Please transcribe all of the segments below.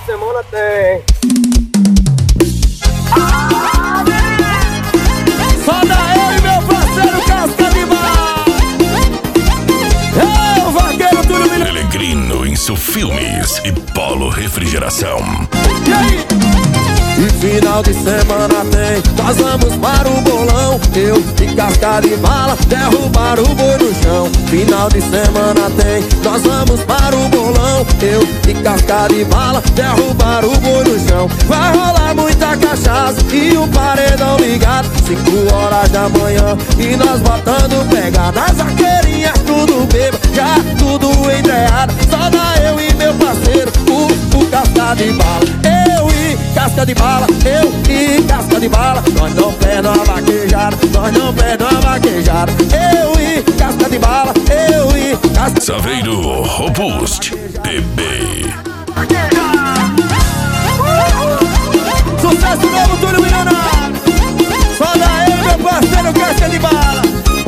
semana tem. Só da eu e meu parceiro Casca de Bala. É o vaqueiro Túlio Milhões. Pelegrino Insufilmes e Polo Refrigeração. E aí? E final de semana tem, nós vamos para o bolão. Eu e Casca de Bala derrubar o boi no chão. Final de semana tem, nós vamos para o bolão. Eu e Casca de Bala derrubar o boi no chão. Vai rolar muita cachaça e um paredão ligado, 5 horas da manhã e nós botando pegada. As vaqueirinhas tudo bêbado, já tudo entreado. Só dá eu e meu parceiro, o Casca de Bala. Casca de Bala, eu e Casca de Bala. Nós não perdemos a vaquejada, nós não perdemos a vaquejada. Eu e Casca de Bala, eu e Casca. Saveiro Robust PB. Sucesso novo, Túlio Milionário. Só dá eu e meu parceiro Casca de Bala.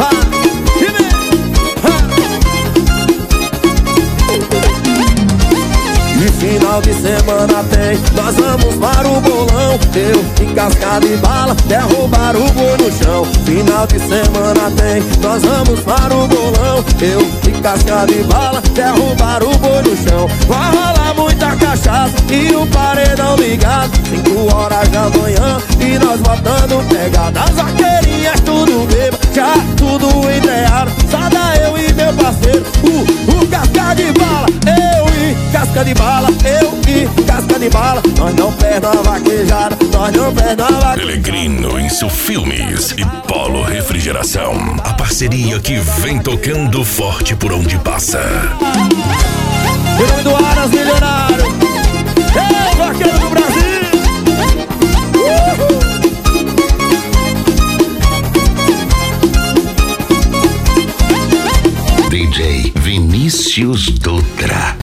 Final de semana tem, nós vamos para o bolão. Eu e Casca de Bala derrubar o boi no chão. Final de semana tem, nós vamos para o bolão. Eu e Casca de Bala derrubar o boi no chão. Vai rolar muita cachaça e o paredão ligado, 5 horas da manhã e nós botando pegada. As vaqueirinhas tudo bêbado, já tudo entreado. Só dá eu e meu parceiro, o Casca de Bala. Eu e Casca de Bala, eu e Casca de Bala. Nós não perdemos a vaquejada, nós não perdemos a vaquejada. Pelegrino Insufilmes e Polo Refrigeração. A parceria que vem tocando forte por onde passa. Em nome do Aras Milionário, é o vaqueiro do Brasil. DJ Vinícius Dutra.